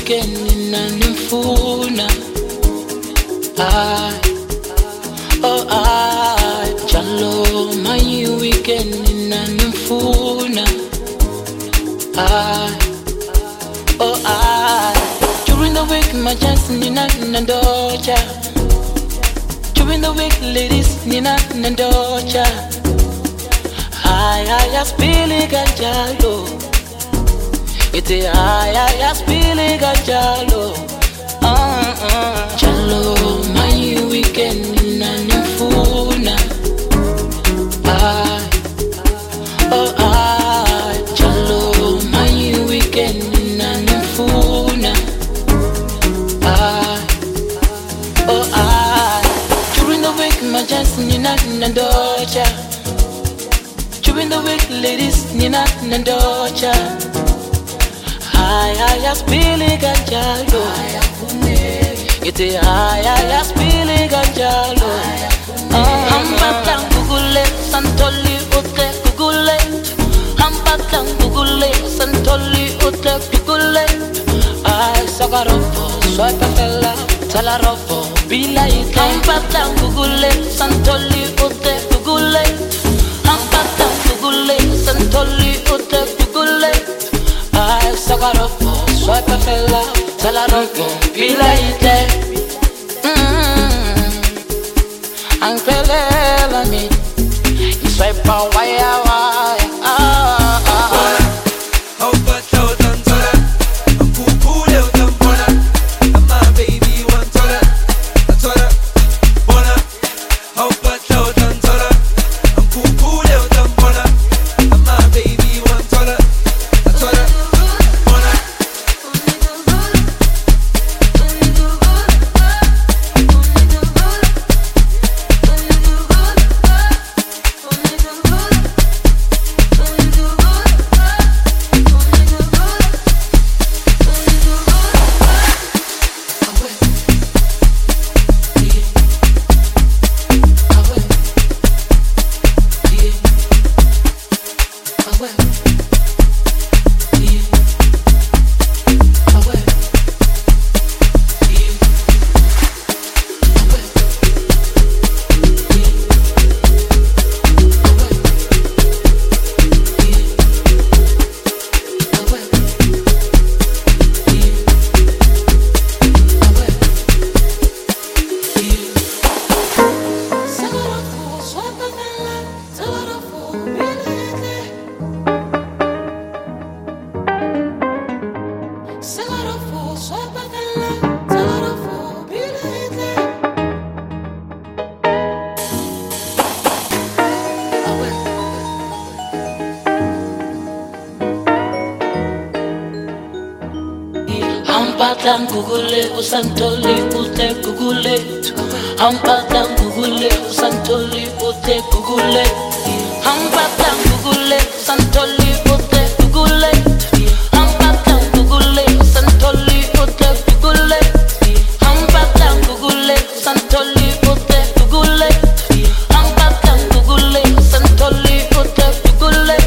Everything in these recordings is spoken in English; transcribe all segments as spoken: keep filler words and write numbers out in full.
weekend inanimfuna. I, oh I, Jalo, my weekend inanimfuna. I, oh I, during the week my chance nina nandocha. During the week ladies nina nandocha. I, I, I spilling Jalo. It's a high, high, spilling a jalo. Uh, uh. Jalo, my weekend in an infuna. I, oh, I, Jalo, my weekend in an infuna. I, oh, I, during the week, my chance, Nina Nandocha. During the week, ladies, Nina Nandocha. Ay, ay, spilling ganjalo. It's a ay, ay, spilling ganjalo. Hampatang gugule, santoli ute gugule. Hampatang gugule, santoli ute gugule. Ay, sagaropo, suelta fella, talaropo, bila ite. Hampatang gugule, santoli ute gugule. Hampatang gugule, santoli ute gugule. Ay, sagaropo, suelta fella, talaropo, bila ite. Mmm, angelela mi, swipa waya waya. Ah, ah, ah. Hampatang gugule, usantoli ute gugule. Hampatang gugule, usantoli ute gugule. Hampatang gugule, usantoli ute gugule. Hampatang gugule, usantoli ute gugule. Hampatang gugule, usantoli ute gugule. Hampatang gugule, usantoli ute gugule.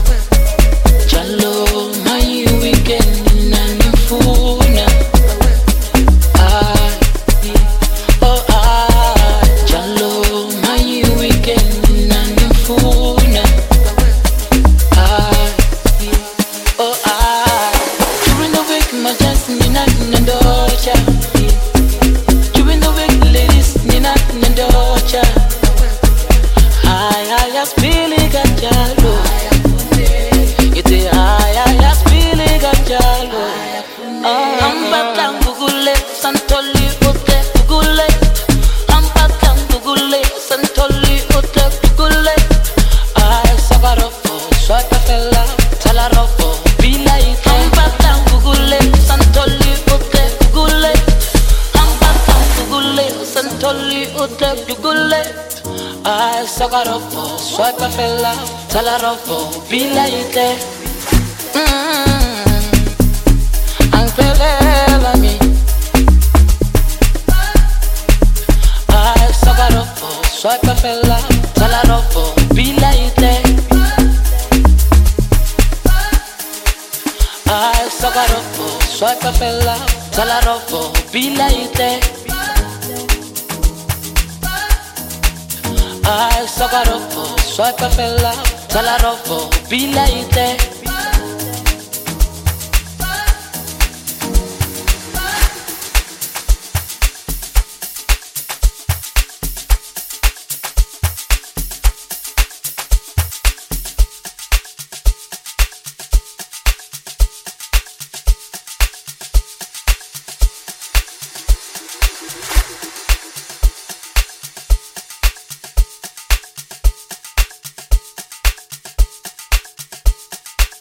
Jalo, my weekend in an infuna. I, oh I, Jalo, my weekend in an infuna. I, oh I, during the week my chance Nina Nandocha. During the week ladies Nina Nandocha. I, I, I spilling a jalo. It's a ay, ay, spilling a jalo. Hampatang gugule, santoli ute gugule. Hampatang gugule, santoli ute gugule. Ay, sagaropo, suelta fella, talaropo, bila ite. Hampatang gugule, santoli ute gugule. Hampatang gugule, santoli ute gugule. Ay, sagaropo, suelta fella, talaropo, bila ite. Mmm, angelela mi. Ay, sagaropo, suelta fella, talaropo, bila ite. Ay, sagaropo, swipe fella, salarofo, bilaite. I sagarofo, swipe fella, salarofo, bilaite.